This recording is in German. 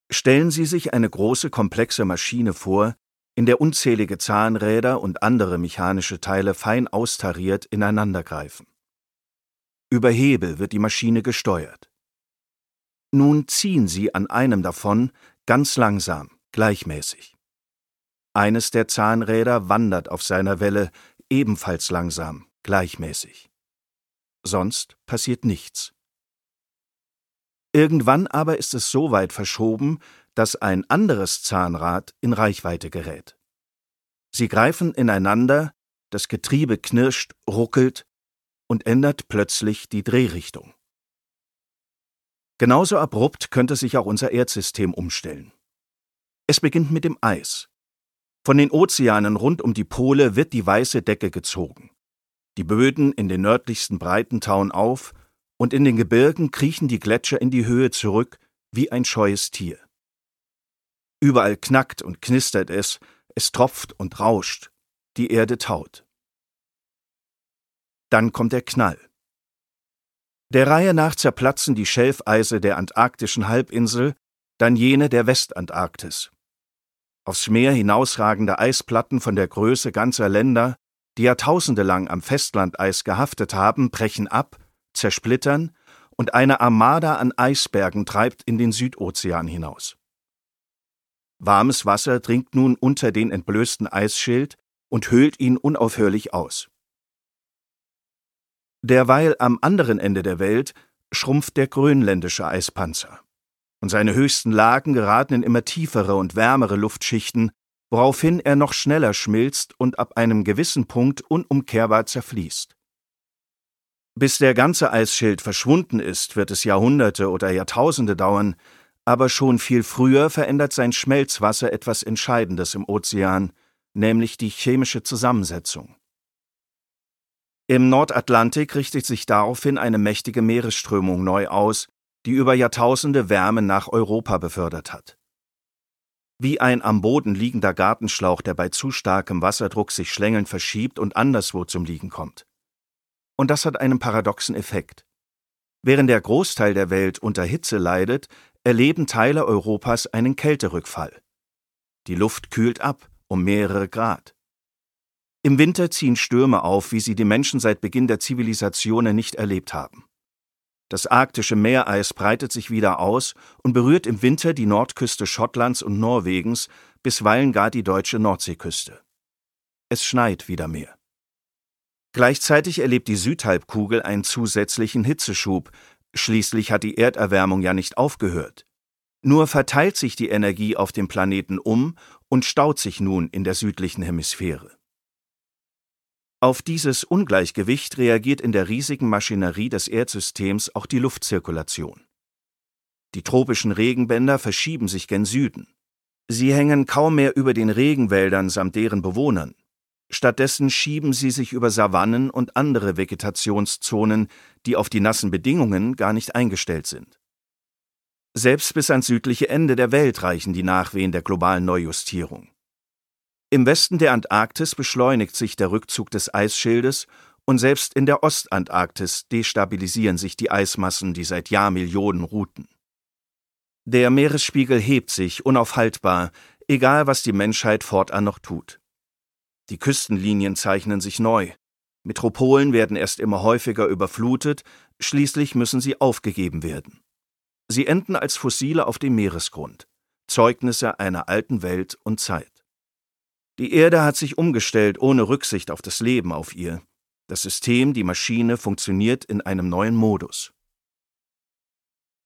Stellen Sie sich eine große, komplexe Maschine vor, in der unzählige Zahnräder und andere mechanische Teile fein austariert ineinandergreifen. Über Hebel wird die Maschine gesteuert. Nun ziehen Sie an einem davon ganz langsam, gleichmäßig. Eines der Zahnräder wandert auf seiner Welle ebenfalls langsam, gleichmäßig. Sonst passiert nichts. Irgendwann aber ist es so weit verschoben, dass ein anderes Zahnrad in Reichweite gerät. Sie greifen ineinander, das Getriebe knirscht, ruckelt und ändert plötzlich die Drehrichtung. Genauso abrupt könnte sich auch unser Erdsystem umstellen. Es beginnt mit dem Eis. Von den Ozeanen rund um die Pole wird die weiße Decke gezogen. Die Böden in den nördlichsten Breiten tauen auf, und in den Gebirgen kriechen die Gletscher in die Höhe zurück wie ein scheues Tier. Überall knackt und knistert es tropft und rauscht, die Erde taut. Dann kommt der Knall. Der Reihe nach zerplatzen die Schelfeise der antarktischen Halbinsel, dann jene der Westantarktis. Aufs Meer hinausragende Eisplatten von der Größe ganzer Länder, die Jahrtausende lang am Festlandeis gehaftet haben, brechen ab, zersplittern und eine Armada an Eisbergen treibt in den Südozean hinaus. Warmes Wasser dringt nun unter den entblößten Eisschild und höhlt ihn unaufhörlich aus. Derweil am anderen Ende der Welt schrumpft der grönländische Eispanzer, und seine höchsten Lagen geraten in immer tiefere und wärmere Luftschichten, woraufhin er noch schneller schmilzt und ab einem gewissen Punkt unumkehrbar zerfließt. Bis der ganze Eisschild verschwunden ist, wird es Jahrhunderte oder Jahrtausende dauern, aber schon viel früher verändert sein Schmelzwasser etwas Entscheidendes im Ozean, nämlich die chemische Zusammensetzung. Im Nordatlantik richtet sich daraufhin eine mächtige Meeresströmung neu aus, die über Jahrtausende Wärme nach Europa befördert hat. Wie ein am Boden liegender Gartenschlauch, der bei zu starkem Wasserdruck sich schlängelnd verschiebt und anderswo zum Liegen kommt. Und das hat einen paradoxen Effekt. Während der Großteil der Welt unter Hitze leidet, erleben Teile Europas einen Kälterückfall. Die Luft kühlt ab um mehrere Grad. Im Winter ziehen Stürme auf, wie sie die Menschen seit Beginn der Zivilisationen nicht erlebt haben. Das arktische Meereis breitet sich wieder aus und berührt im Winter die Nordküste Schottlands und Norwegens, bisweilen gar die deutsche Nordseeküste. Es schneit wieder mehr. Gleichzeitig erlebt die Südhalbkugel einen zusätzlichen Hitzeschub. Schließlich hat die Erderwärmung ja nicht aufgehört. Nur verteilt sich die Energie auf dem Planeten um und staut sich nun in der südlichen Hemisphäre. Auf dieses Ungleichgewicht reagiert in der riesigen Maschinerie des Erdsystems auch die Luftzirkulation. Die tropischen Regenbänder verschieben sich gen Süden. Sie hängen kaum mehr über den Regenwäldern samt deren Bewohnern. Stattdessen schieben sie sich über Savannen und andere Vegetationszonen, die auf die nassen Bedingungen gar nicht eingestellt sind. Selbst bis ans südliche Ende der Welt reichen die Nachwehen der globalen Neujustierung. Im Westen der Antarktis beschleunigt sich der Rückzug des Eisschildes und selbst in der Ostantarktis destabilisieren sich die Eismassen, die seit Jahrmillionen ruhten. Der Meeresspiegel hebt sich unaufhaltbar, egal was die Menschheit fortan noch tut. Die Küstenlinien zeichnen sich neu. Metropolen werden erst immer häufiger überflutet, schließlich müssen sie aufgegeben werden. Sie enden als Fossile auf dem Meeresgrund, Zeugnisse einer alten Welt und Zeit. Die Erde hat sich umgestellt, ohne Rücksicht auf das Leben auf ihr. Das System, die Maschine, funktioniert in einem neuen Modus.